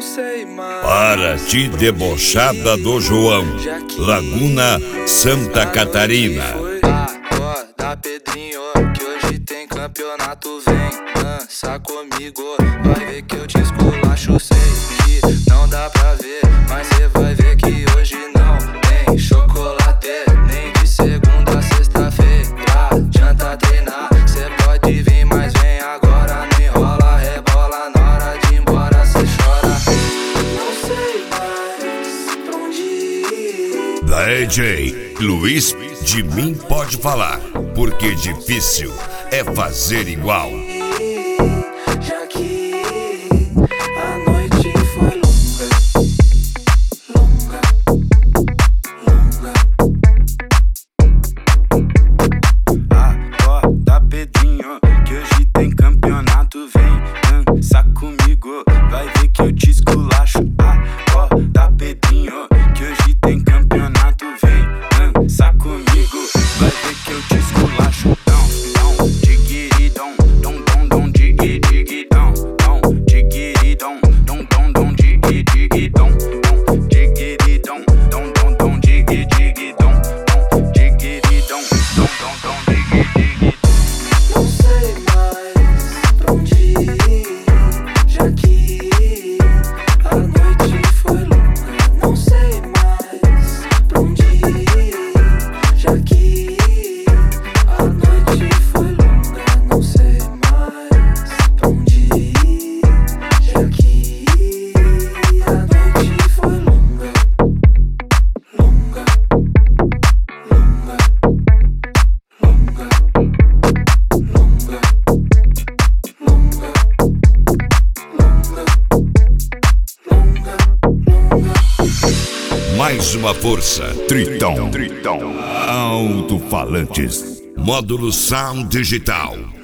sei mais. Paraty Debochada do João, Laguna, Santa Catarina. Acorda, Pedrinho, que hoje tem campeonato. Vem, dança comigo, vai ver que eu te esculacho. Sei que não dá pra ver, mas cê vai ver que hoje não tem chocolate. Nem de segunda a sexta-feira, adianta treinar. Cê pode vir, mas vem agora. Não enrola, rebola, na hora de ir embora cê chora. Não sei mais pra onde ir. DJ Luiz, de mim pode falar, porque difícil é fazer igual. Já que a noite foi longa, longa. Acorda, Pedrinho, que hoje tem campeonato. Vem, dança comigo, vai ver que eu te esculacho. Acorda, Pedrinho, que hoje tem campeonato. Vem, dança comigo, vai ver que eu te esculacho. Mais uma força, Tritão. Alto-falantes, módulo Sound Digital.